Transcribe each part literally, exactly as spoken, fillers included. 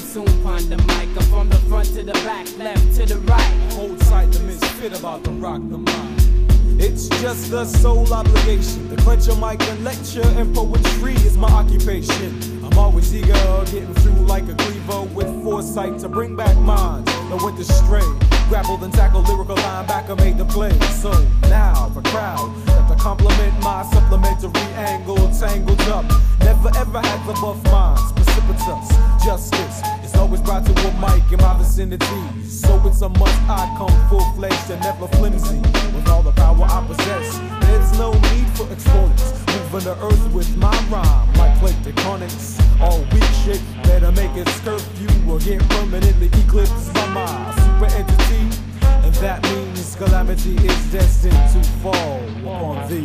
soon find the mic. I'm from the front to the back, left to the right. Hold tight, the misfit about to rock the mind. It's just a sole obligation to clench a mic and lecture, and poetry is my occupation. I'm always eager, getting through like a cleaver with foresight to bring back minds that went astray. Grappled and tackled, lyrical linebacker made the play. So now the crowd that to compliment my supplementary angle tangled up. Never ever had the buff minds, precipitous justice. It's always brought to a mic in my vicinity. So it's a must I come full-fledged and never flimsy. With all the power I possess, there's no need for exponents. Moving the earth with my rhyme like plate tectonics. All weak shit, better make it curfew or get permanently eclipsed by my super entity. And that means calamity is destined to fall upon thee.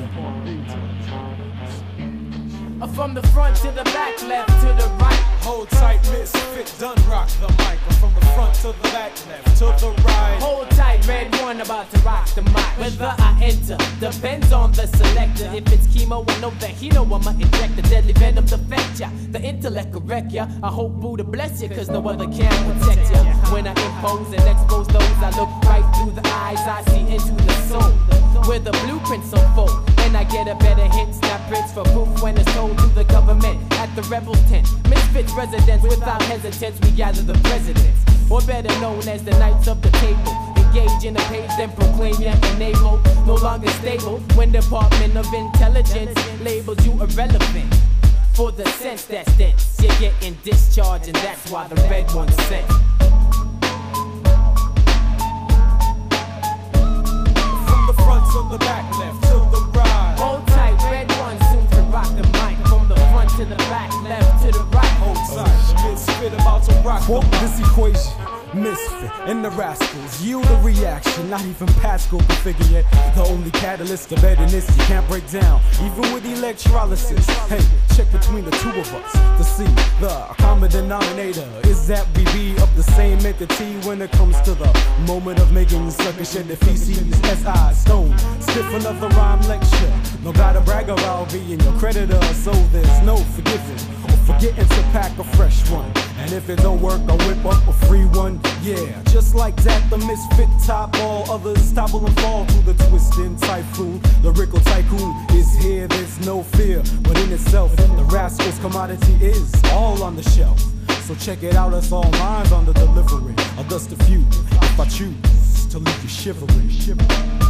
From the front to the back, left to the right. Hold tight, misfit, done rock the mic. From the front to the back, left to the right. Hold tight, red one about to rock the mic. Whether I enter depends on the selector. If it's chemo, I know the hero, I'ma inject the deadly venom to affect ya. The intellect correct ya. I hope Buddha bless ya, cause no other can protect ya. When I impose and expose those, I look right through the eyes, I see into the soul, where the blueprints unfold. And I get a better hit, snap prints for proof when it's told to the government at the rebel tent. Misfits residents, without hesitance, we gather the presidents, or better known as the knights of the table. Engage in a page, then proclaim you're enable, no longer stable. When Department of Intelligence labels you irrelevant for the sense that's dense. You're getting discharged, and that's why the red one's sent. From the front to the back, left to the right. Hold tight, red one soon to rock the mic. From the front to the back, left to the right. Hold tight, misfit about to rock the mic. This equation. Misfit and the rascals yield a reaction, not even Pascal can figure yet. The only catalyst of this you can't break down, even with electrolysis. Hey, check between the two of us to see the common denominator is that we be of the same entity when it comes to the moment of making suckers shed their feces. S I stone, stiff another rhyme lecture. No gotta brag about being your creditor, so there's no forgiving or forgetting to pack a fresh one. And if it don't work, I'll whip up a free one. Yeah, just like that, the misfit top all others topple and fall to the twisting typhoon. The Rickle tycoon is here, there's no fear. But in itself, the rascal's commodity is all on the shelf. So check it out, it's all lines on the delivery. I'll dust a few if I choose to leave you shivering. shivering.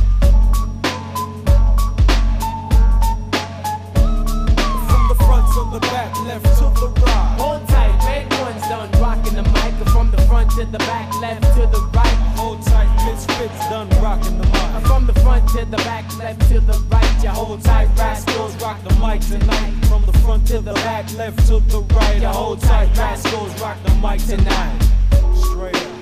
From the front to the back, left to the right. Hold tight, red one's done rocking the mic. From the front to the back, left to the right. Hold tight, misfits done rocking the mic. From the front to the back, left to the right. You hold tight, rascals, rock the mic tonight. From the front to the back, left to the right. You hold tight, rascals, rock the mic tonight. Straight up.